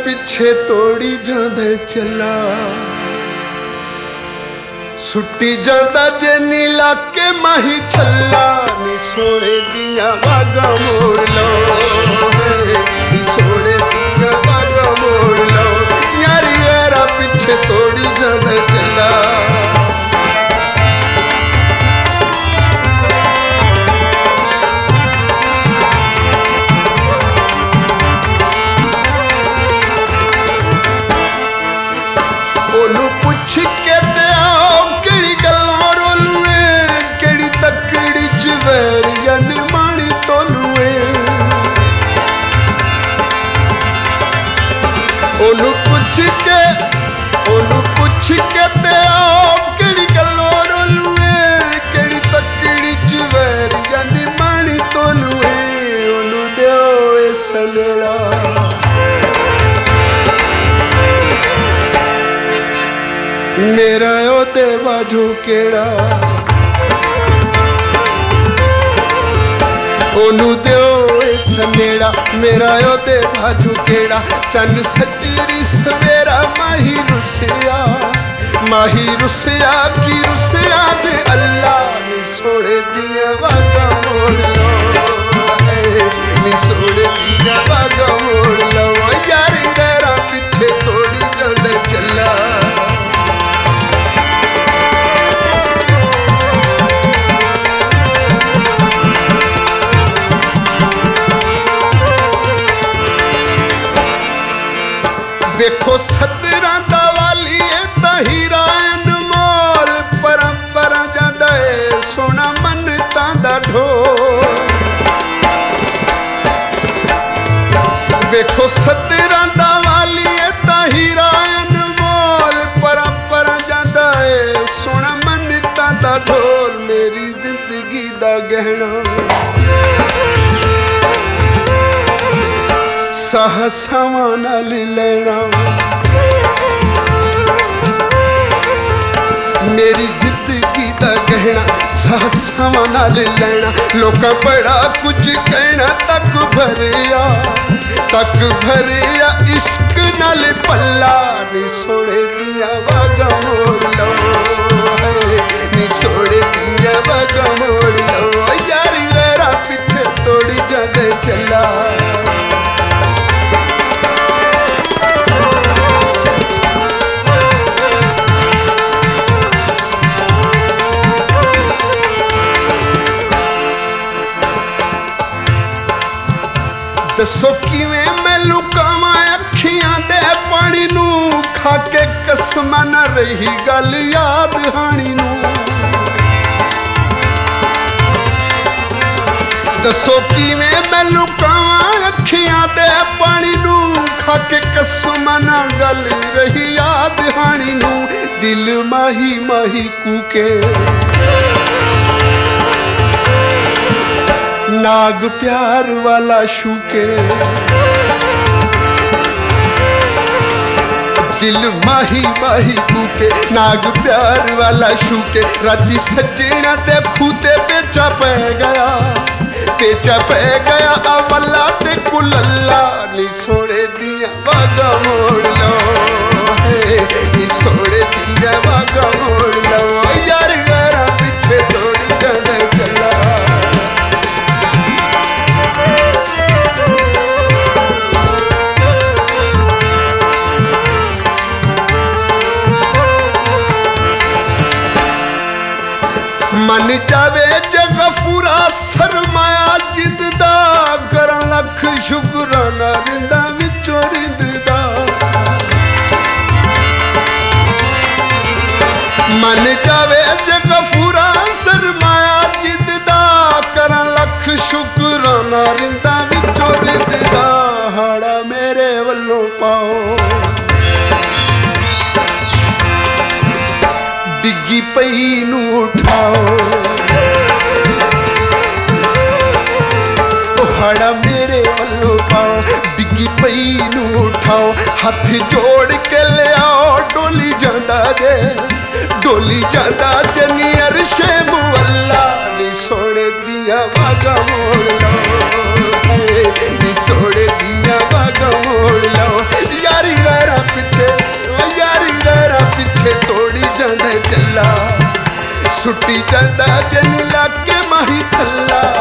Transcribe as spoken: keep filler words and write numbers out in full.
पिछे तोड़ी जांदे चला, सुट्टी जांदा जे नीला के माही छला, नी सोने दिया वागा मोड़ लो, नी सोने दिया वागा मोड़ लो, यारी यारा पिछे तोड़ी जांदे चला। ओनू पुछ के ते आओ केड़ी गल्लां रोलूए, केड़ी तकड़ी च वैरिया ने माणी तोलूए। ओनू पुछ के ओनू पुछ के ते आओ केड़ी गल्लां रोलूए, केड़ी तकड़ी च वैरिया ने माणी तोलूए। ओनू दिओ ए सनेड़ा मेरा ओते बाजू केड़ा, ओनू दिओ ए सनेड़ा मेरा ओते बाजू केड़ा। चन सजरी सवेरा माही रुसिया, माही रुसिया की रुसिया दे अल्लाह, नी सोने दिया वागा मोड़ लो, नी सोने दिया वागा मोड़ लो, यारी गैरा पिछे तोड़ी जांदे चला। देखो सदरा दा वाली हीरा अनमोल, परंपरा जांदा है सोना मनता दा ढोल। देखो सदरा दा वाली हीरा अनमोल, परंपरा जांदा है सोना मनता दा ढोल। मेरी जिंदगी दा गहना सहसावां नाल लेना, मेरी जिंदगी दा गहना सहसावां नाल लेना। लोकां बड़ा कुछ कहना तक भरिया, तक भरिया इश्क नाल पल्ला, नी सोने दिया वागा मोड़ लो, नी सोने दिया वागा मोड़ लो, यारी मेरा पिछे तोड़ी जांदे चला। दसो किवें मैं लुकावां अखियां दे पानी नू, खाके कसमां ना रही गल याद हानी नू। दसो किवें मैं लुकावां अखियां दे पानी नू, खाके कसमां ना गल रही याद हानी नू। दिल माही माही कूके नाग प्यार वाला शूके, दिल माही माही कूके नाग प्यार वाला शूके। राती सजना ते खूते पेचा पै गया, पेचा पै गया अवला ते कुलल्ला, नी सोने दिया वागा मोड़ लो, नी सोने दिया वागा मोड़ लो, यार यारा पिछे तोड़ी जांदे चला। मन जावे जगफूरा सरमाया जिंदा, करा लख शुकराना रिंदा विचों रिंदा। मन जावे जगफूरा सरमाया जिंदा, करा लख शुकराना रिंदा विचों रिंदा। हाड़ा मेरे वल्लों पाओ, डिग्गी पई नू उठाओ, हाड़ा मेरे वल्लों पाओ, डिग्गी पई नू उठाओ। हथ जोड़ के ले आओ डोली जांदा जे, डोली जांदा जे नी अरशे मुअल्ला, नी सोने दिया वागा मोड़ लो, नी सोने दिया वागा मोड़ लो, यार सुट्टी जाता जन लाके माही छल्ला